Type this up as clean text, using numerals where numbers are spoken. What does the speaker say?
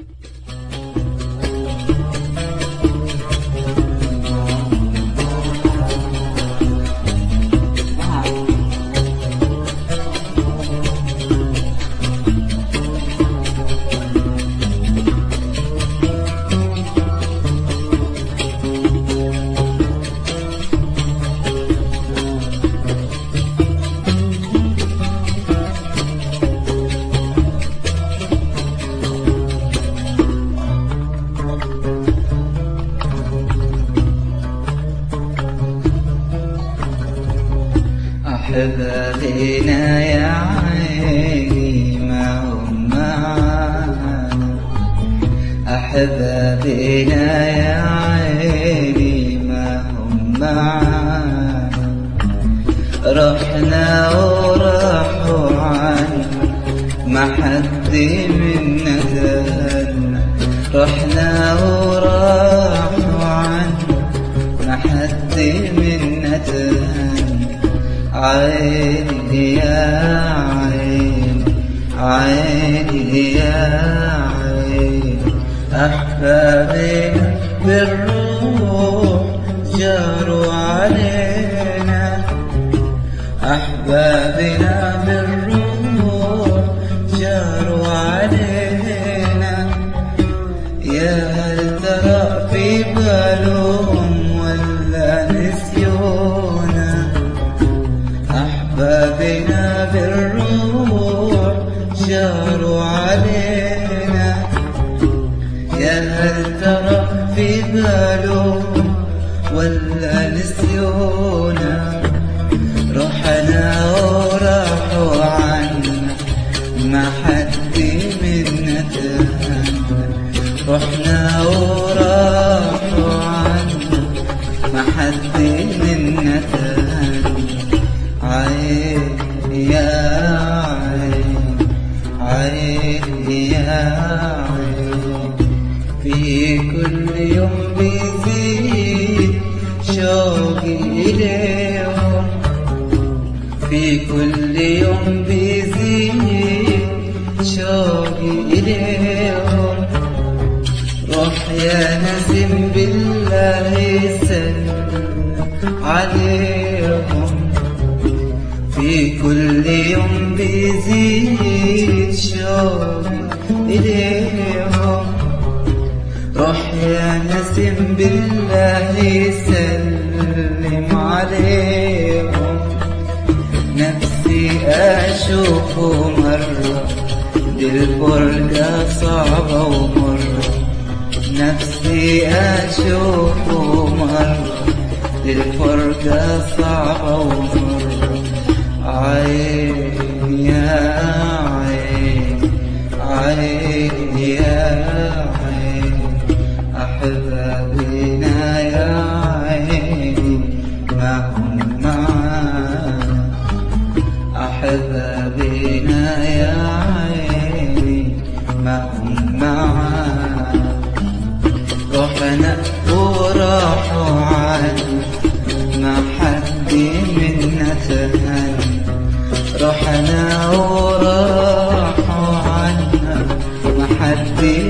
أحبابنا يا عيني ما هم معانا، أحبابنا يا عيني ما هم معانا، رحنا وراحوا عنا ما حد منا دلنا، رحنا وراحوا عنا ما حد منا دلنا. عيني يا عيني عيني يا عيني، أحبابنا بالروح جاروا علينا، أحبابنا بالروح جاروا علينا، يا هل ترى في بالهم ولا نسيونا، أحبابنا بالروح جاروا علينا، يا هل ترى في بالهم ولا نسيونا، رحنا وراحوا عنا ما حد منا تهنى، رحنا وراحوا عنا ما حد منا تهنى. عيني يا عيني عيني يا عيني، في كل يوم بيزيد شوقي إليهم، في كل يوم بيزيد شوقي إليهم، روح يا نسيم بالله سلم عليهم، في كل يوم بيزيد شوقي إليهم، روح يا نسيم بالله سلم عليهم، نفسي أشوفه مرة دي الفرقة صعبة ومرة، نفسي أشوفه مرة دي الفرقة صعبة ومرة. عيني يا عيني عيني يا عيني، أحبابنا يا عيني ما هم معانا، أحبابنا يا عيني ما هم معانا، رحنا وراحوا عنا ما حد منا تهنى، رحنا وراحوا عنا ما حد